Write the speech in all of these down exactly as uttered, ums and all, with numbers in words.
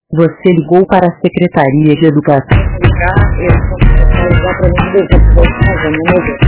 Você ligou para a Secretaria de Educação. Ligar, eu vou ligar para mim, eu vou fazer, meu Deus.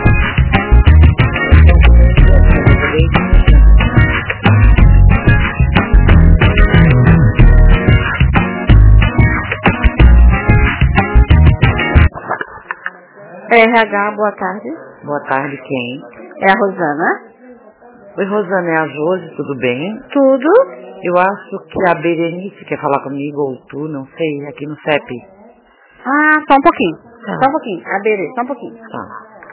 R H, boa tarde. Boa tarde, quem? É a Rosana. Oi, Rosana, é a Josi, tudo bem? Tudo? Eu acho que a Berenice quer falar comigo, ou tu, não sei, aqui no C E P. Ah, só um pouquinho. Tá. Só um pouquinho. A Bere, só um pouquinho. Tá.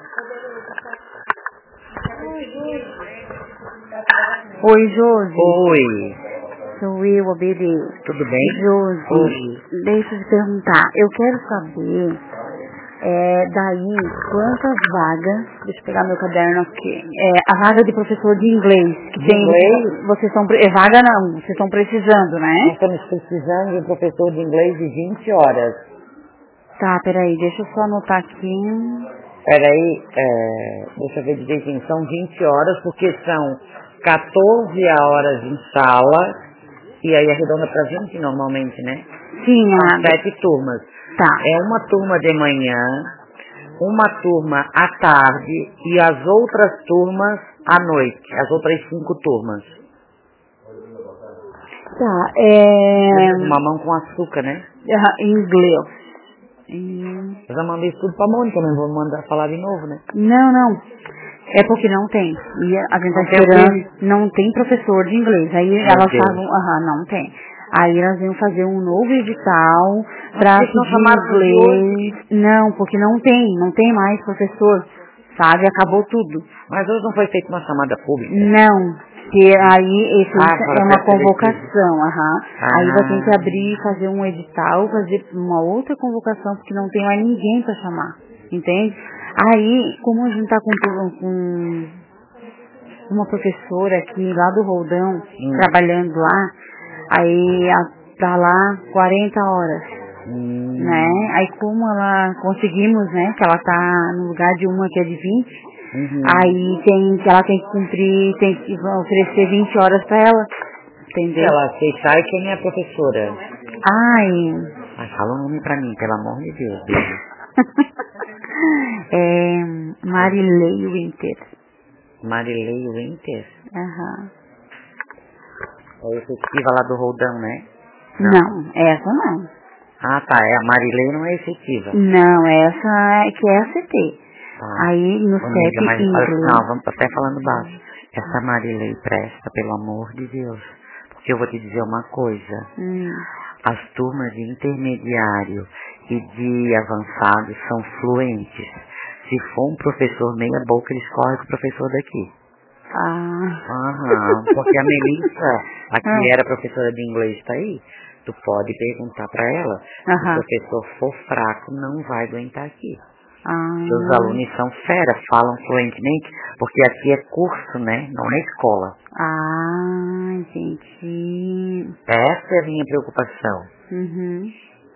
Oi, Josi. Oi, Sou eu, a Bere. tudo bem? Josi, Oi. deixa eu te perguntar. Eu quero saber, é, daí, quantas vagas, deixa eu pegar meu caderno aqui, é, a vaga de professor de inglês, que De tem, inglês? vocês estão, pre- é vaga não, vocês estão precisando, Nós né? estamos precisando de um professor de inglês de vinte horas. Tá, peraí, deixa eu só anotar aqui. Peraí, é, deixa eu ver direitinho, são vinte horas, porque são quatorze horas em sala, e aí arredonda para vinte normalmente, né? Sim, São a... sete turmas. Tá. É uma turma de manhã, uma turma à tarde e as outras turmas à noite, as outras cinco turmas. Tá, é... Mamão com açúcar, né? Ah, inglês. Hum, Eu já mandei isso tudo pra Mônica, mas vou mandar falar de novo, né? Não, não. É porque não tem. E a gente tá Não tem o esperando. quê? Não tem professor de inglês. Aí Meu elas Deus. estavam, aham, não tem. Aí elas iam fazer um novo edital pra Por que que não pedir chamaram no de inglês. Não, porque não tem, não tem mais professor. Sabe? Acabou tudo. Mas hoje não foi feita uma chamada pública. Não. Que aí esse Ah, é para uma pré-seletivo. convocação, aham. Aí vai ter que Ah, abrir, fazer um edital, fazer uma outra convocação, porque não tem mais ninguém para chamar, entende? Aí, como a gente tá com, com uma professora aqui lá do Roldão, hum, trabalhando lá, aí a- tá lá quarenta horas, hum, né? Aí como ela conseguimos, né, que ela tá no lugar de uma que é de vinte, uhum. aí tem que ela tem que cumprir, tem que oferecer vinte horas para ela, Se entendeu? ela aceitar, e quem é a professora? Ai, Ai, fala o nome pra mim, pelo amor de Deus. Deus. é Marilei Winter. Marilei Winter? Aham. É efetiva lá do Roldão, né? Não, essa não. Ah, tá, é, a Marilei não é efetiva. Não, essa é que é a C T. Tá. Aí no Ô, amiga, C E P mas olha, inglês. não, vamos até falando baixo. Essa Marilei presta, pelo amor de Deus. Porque eu vou te dizer uma coisa. Hum. As turmas de intermediário e de avançado são fluentes. Se for um professor meia boca, eles correm com o professor daqui. Ah. Aham, porque a Melissa, a que Ah. era professora de inglês, está aí. Tu pode perguntar para ela. Se Aham. o professor for fraco, não vai aguentar aqui. Ah. Os alunos são fera, falam fluentemente, porque aqui é curso, né? Não é escola. Ah, entendi. Essa é a minha preocupação. Uhum.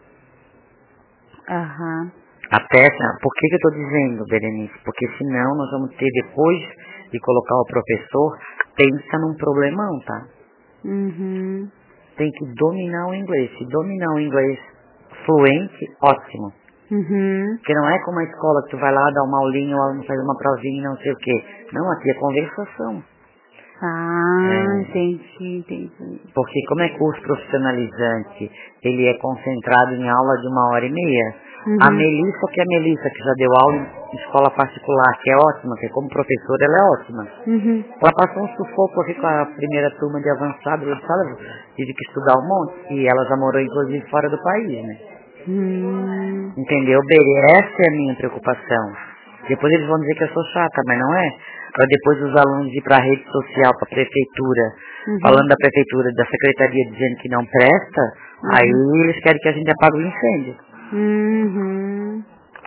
Aham. Até, por que que eu estou dizendo, Berenice? Porque senão nós vamos ter, depois de colocar o professor, pensa num problemão, tá? Uhum. Tem que dominar o inglês. Se dominar o inglês fluente, ótimo. Uhum. Porque não é como a escola que tu vai lá dar uma aulinha, o aluno faz uma provinha e não sei o quê. Não, aqui é conversação. Ah, É. entendi, entendi. Porque como é curso profissionalizante, ele é concentrado em aula de uma hora e meia. Uhum. A Melissa, que é a Melissa, que já deu aula em escola particular, que é ótima, que como professora ela é ótima. Uhum. Ela passou um sufoco aqui com a primeira turma de avançado, eu disse, olha, tive que estudar um monte, e ela já morou inclusive fora do país, né? Hum. Entendeu, Beri? Essa é a minha preocupação. Depois eles vão dizer que eu sou chata, mas não é. Para depois os alunos ir para a rede social, para a prefeitura, Uhum. falando da prefeitura, da secretaria dizendo que não presta, Uhum. aí eles querem que a gente apague o incêndio. Uhum.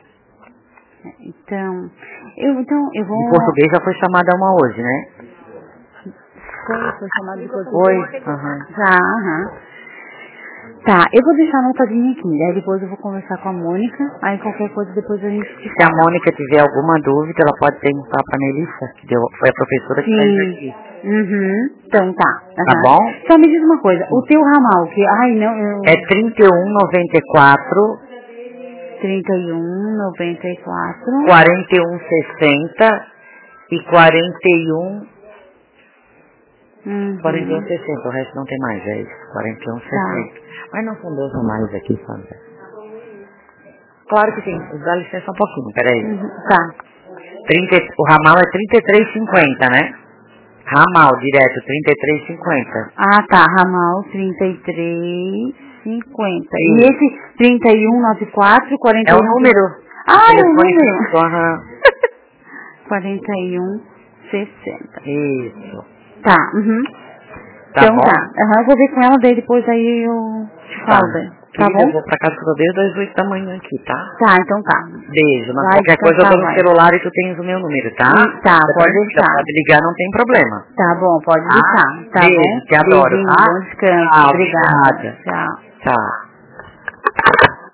Então, eu, então, eu vou... Em português já foi chamada uma hoje, né? Foi, foi chamado de Foi? português? Aham. Já, aham. Tá, eu vou deixar anotadinho aqui, aí depois eu vou conversar com a Mônica, aí qualquer coisa depois a gente se Se a Mônica tiver alguma dúvida, ela pode perguntar pra Melissa, que deu, foi a professora que fez aqui. Uhum. Então tá. Uhum. Tá bom? Só me diz uma coisa, o teu ramal, que, ai não, eu... É trinta e um, noventa e quatro, trinta e um, noventa e quatro, quarenta e um, sessenta e quarenta e um, uhum. quarenta e um, sessenta, o resto não tem mais, é isso, quarenta e um, sessenta. Mas não são dois ramais aqui, Sandra. Claro que sim, dá licença um pouquinho, peraí. Uhum. Tá. trinta, o ramal é trinta e três e cinquenta, né? Ramal, direto, trinta e três e cinquenta. Ah, tá, ramal trinta e três, cinquenta. Sim. E esse trinta e um, noventa e quatro, quarenta É e um... o número. Ah, O é o telefone número. fixo, aham. quarenta e um, sessenta. Isso. Tá, uhum. Tá Então bom? tá. Aham, eu vou ver com ela, daí depois aí eu te Tá. falo, daí. Tá Querida, bom? eu vou pra casa que eu desde as oito da manhã aqui, tá? Tá, então tá. Beijo. Mas Vai qualquer coisa eu descansar, tô no vai. celular e tu tens o meu número, tá? Hum, tá, Você pode pode- deixar. Pode ligar, não tem problema. Tá bom, pode Tá? deixar. Tá Beijo, bom? te adoro, Beijinho, tá? bom descanso. Tchau, Obrigada. obrigada. Tchau. Tchau.